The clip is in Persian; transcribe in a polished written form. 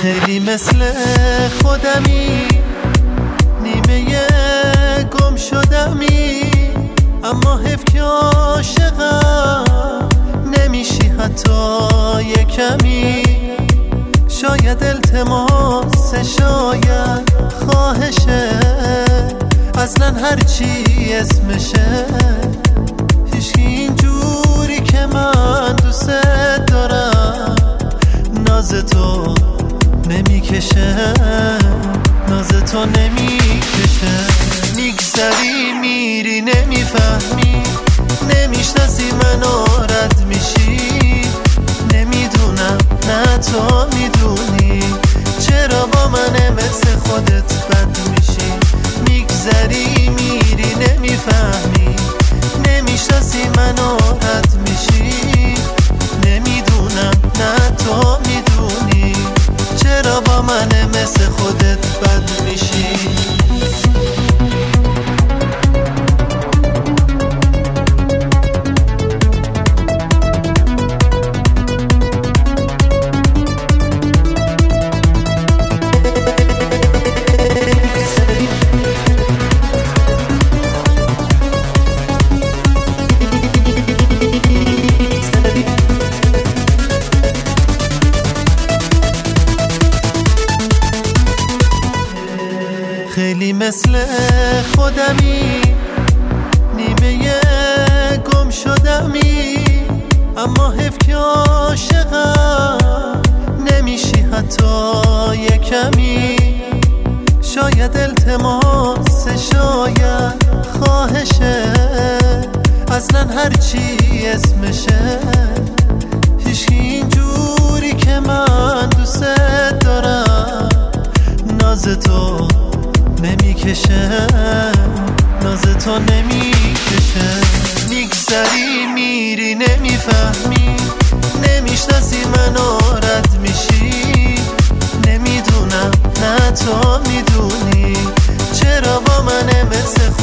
خیلی مثل خودمی، نیمه گم شدمی، اما حیف که عاشقم نمیشی حتی یه کمی. شاید التماس، شاید خواهشه، اصلا هرچی اسمشه، هیچکی اینجوری که من دوست دارم ناز تو نمیکشه، ناز تو نمیکشه. میگذری میری نمیفهمی، نمیشناسی منو رد میشی، نمیدونم نه تو میدونی چرا با من مثل خودت بد میشی. میگذری میری نمیفهمی، نمیشناسی منو رد میشی، نمیدونم نه تو میدونی چرا با من مثل خودت بد میشی. خیلی مثل خودمی، نیمه گم شدمی، اما حیف که عاشقم نمیشی حتی یه کمی. شاید التماس، شاید خواهشه، اصلا هرچی اسمشه، هیچکی اینجوری که من دوست دارم ناز تو نمیکشه، ناز تو نمیکشه. میگذری میری نمیفهمی، نمیشناسی منو رد میشی، نمیدونم نه تو میدونی چرا با من مثل